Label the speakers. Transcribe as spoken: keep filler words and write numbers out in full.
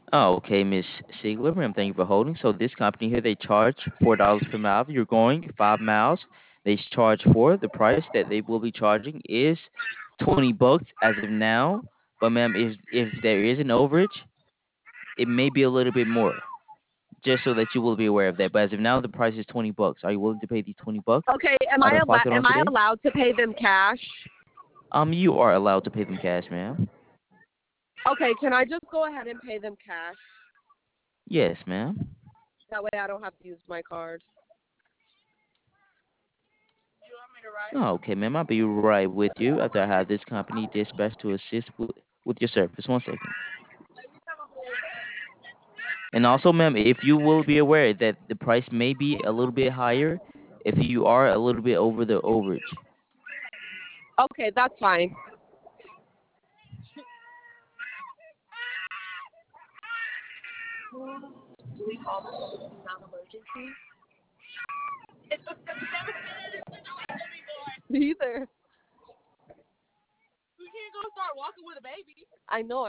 Speaker 1: Oh, okay, Miss Ziegler, ma'am. Thank you for holding. So this company here, they charge four dollars per mile. You're going five miles. They charge four. The price that they will be charging is twenty bucks as of now. But ma'am, if if there is an overage, it may be a little bit more. Just so that you will be aware of that. But as of now, the price is twenty bucks. Are you willing to pay the twenty bucks
Speaker 2: Okay, am
Speaker 1: out
Speaker 2: I
Speaker 1: of
Speaker 2: al-
Speaker 1: pocket on
Speaker 2: am I
Speaker 1: today?
Speaker 2: allowed to pay them cash?
Speaker 1: Um, you are allowed to pay them cash, ma'am.
Speaker 2: Okay, can I just go ahead and pay them cash?
Speaker 1: Yes, ma'am.
Speaker 2: That way I don't have to use my card.
Speaker 1: Oh, okay, ma'am. I'll be right with you after I have this company dispatched to assist with, with your service. One second. And also, ma'am, if you will be aware that the price may be a little bit higher if you are a little bit over the overage.
Speaker 2: Okay, that's fine. Do we call this non-emergency? Neither. We can't go start walking with a baby. I know.